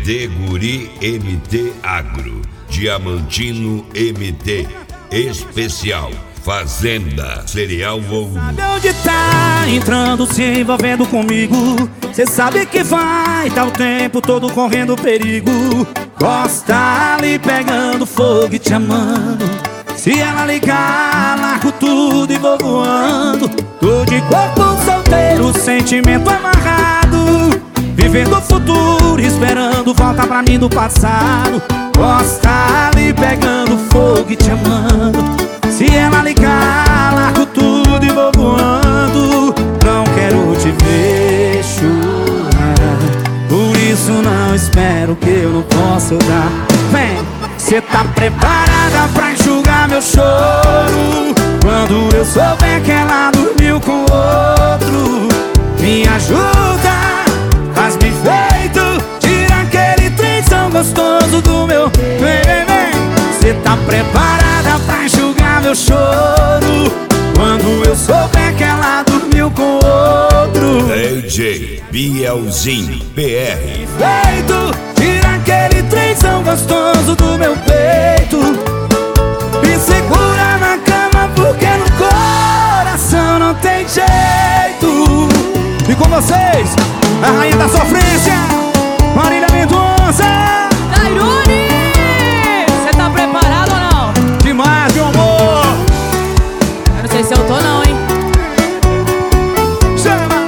CT Guri MT Agro, Diamantino MT, especial, Fazenda, Cereal Ouro. Sabe onde tá entrando, se envolvendo comigo? Cê sabe que vai, tá o tempo todo correndo perigo. Gosta ali pegando fogo e te amando. Se ela ligar, largo tudo e vou voando. Tô de corpo solteiro, sentimento amarrado, vivendo o futuro, esperando volta pra mim do passado. Gosta ali pegando fogo e te amando. Se ela ligar, largo tudo e vou voando. Não quero te ver chorar, por isso não espero que eu não possa dar. Vem, cê tá preparada pra enxugar meu choro quando eu souber que ela dormiu com outro? Me ajuda, faz bem feito, tira aquele trem tão gostoso do meu. Vem, vem, vem. Cê tá preparada pra enxugar meu choro quando eu souber que ela dormiu com outro? DJ Bielzinho PR. Feito, tira aquele trem tão gostoso do meu peito. Me segura na cama porque no coração não tem jeito. E com vocês, a rainha da sofrência, Marília Mendonça. Tairone, cê tá preparado ou não? Demais, meu amor. Eu não sei se eu tô não, hein? Chama.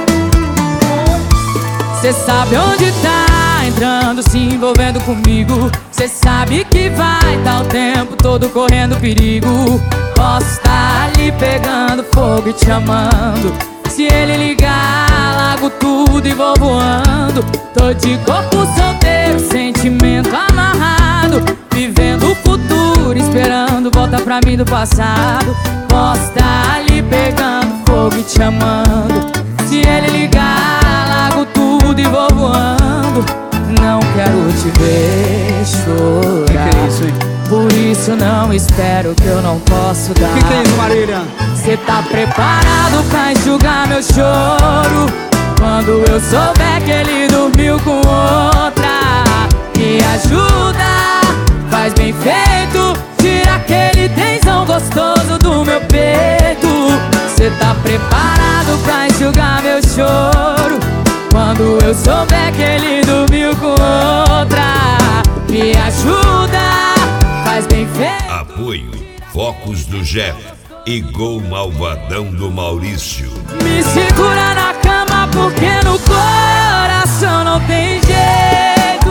Cê sabe onde tá entrando, se envolvendo comigo. Cê sabe que vai tá o tempo todo correndo perigo. Posso estar ali pegando fogo e te amando. Se ele ligar, largo tudo e vou voando. Tô de corpo solteiro, sentimento amarrado, vivendo o futuro, esperando volta pra mim do passado. Posso estar ali pegando fogo e te amando. Se ele ligar, largo tudo e vou voando. Não quero te ver chorar, Que é isso, hein? por isso não espero que eu não posso dar. Que é isso, Marília? Cê tá preparado pra enxugar meu choro quando eu souber que ele dormiu com outra? Me ajuda, faz bem feito, tira aquele tensão gostoso do meu peito. Cê tá preparado pra enxugar meu choro quando eu souber que ele dormiu com outra? Me ajuda, faz bem feito. Apoio, Focos do Jeff e Gol Malvadão do Maurício. Me segura na cama porque no coração não tem jeito.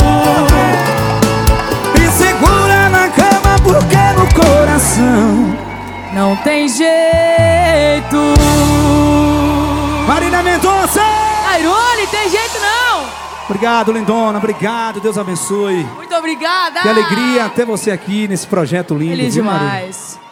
Me segura na cama porque no coração não tem jeito. Marília Mendonça. Tairone, tem jeito não. Obrigado, lindona, obrigado, Deus abençoe. Muito obrigada. Que alegria ter você aqui nesse projeto lindo. Feliz viu, Marília? demais.